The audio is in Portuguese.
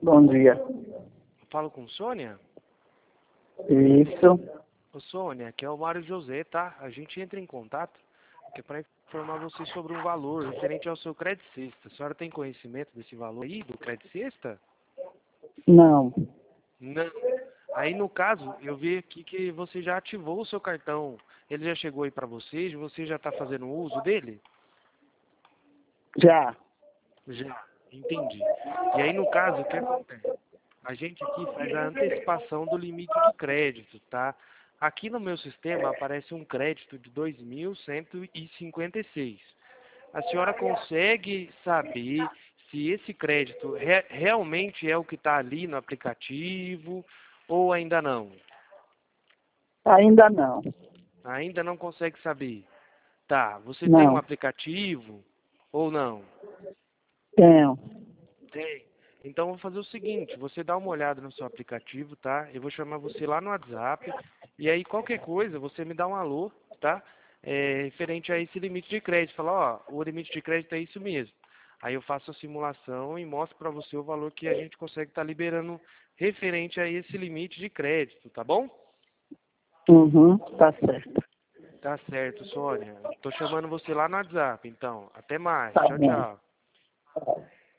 Bom dia. Falo com Sônia? Isso. Ô Sônia, aqui é o Mário José, tá? A gente entra em contato que é para informar você sobre um valor referente ao seu crédito sexta. A senhora tem conhecimento desse valor aí, do crédito sexta? Não. Não. Aí no caso, eu vi aqui que você já ativou o seu cartão. Ele já chegou aí para você já está fazendo uso dele? Já. Já, entendi. E aí no caso, o que acontece? A gente aqui faz a antecipação do limite de crédito, tá? Aqui no meu sistema aparece um crédito de 2.156. A senhora consegue saber se esse crédito realmente é o que está ali no aplicativo ou ainda não? Ainda não. Ainda não consegue saber. Tá, você tem um Não. aplicativo ou não? Tenho. Tem. Então, eu vou fazer o seguinte, você dá uma olhada no seu aplicativo, tá? Eu vou chamar você lá no WhatsApp, e aí qualquer coisa, você me dá um alô, tá? Referente a esse limite de crédito. Fala, ó, o limite de crédito é isso mesmo. Aí eu faço a simulação e mostro para você o valor que a gente consegue estar liberando referente a esse limite de crédito, tá bom? Uhum. Tá certo. Tá certo, Sônia. Tô chamando você lá no WhatsApp, então. Até mais. Tá Tchau, bom. tchau.